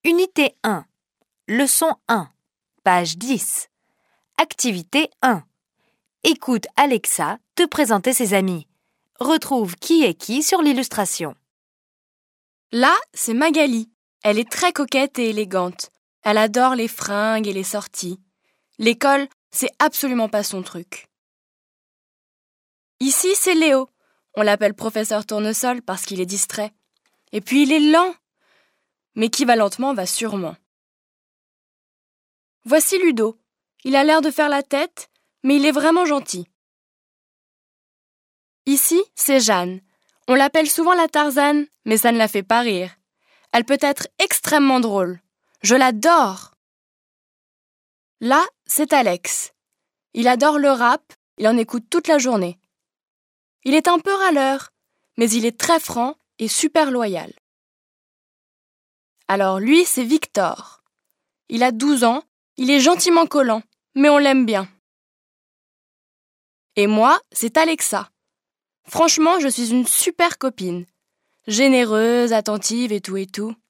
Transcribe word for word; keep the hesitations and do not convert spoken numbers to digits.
Unité un. Leçon un. Page dix. Activité un. Écoute Alexa te présenter ses amis. Retrouve qui est qui sur l'illustration. Là, c'est Magali. Elle est très coquette et élégante. Elle adore les fringues et les sorties. L'école, c'est absolument pas son truc. Ici, c'est Léo. On l'appelle professeur Tournesol parce qu'il est distrait. Et puis, il est lent. Mais qui va lentement va sûrement. Voici Ludo. Il a l'air de faire la tête, mais il est vraiment gentil. Ici, c'est Jeanne. On l'appelle souvent la Tarzane, mais ça ne la fait pas rire. Elle peut être extrêmement drôle. Je l'adore. Là, c'est Alex. Il adore le rap, il en écoute toute la journée. Il est un peu râleur, mais il est très franc et super loyal. Alors lui, c'est Victor. Il a douze ans, il est gentiment collant, mais on l'aime bien. Et moi, c'est Alexa. Franchement, je suis une super copine. Généreuse, attentive et tout et tout.